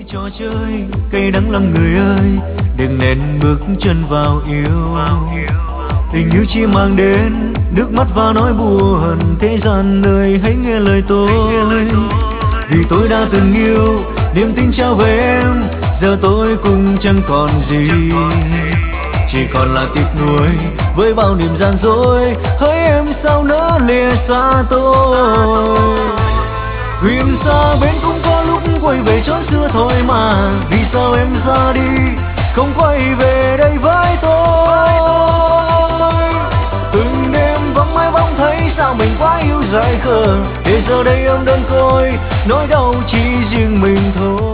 trò chơi cây đắng lắm người ơi, đừng nên bước chân vào yêu. Tình yêu chỉ mang đến nước mắt và nỗi buồn, thế gian ơi hãy nghe lời tôi. Vì tôi đã từng yêu, niềm tin trao về em, giờ tôi cũng chẳng còn gì, chỉ còn là tiếc nuối với bao niềm gian dối. Hỡi em sao nỡ lìa xa tôi, huyền xa bên cũng có lúc quay về chốn xưa thôi mà. Vì sao em ra đi không quay về đây với tôi? Từng đêm vắng mãi bóng thấy sao mình quá yêu dại khờ, để giờ đây em đơn côi nỗi đau chỉ riêng mình thôi.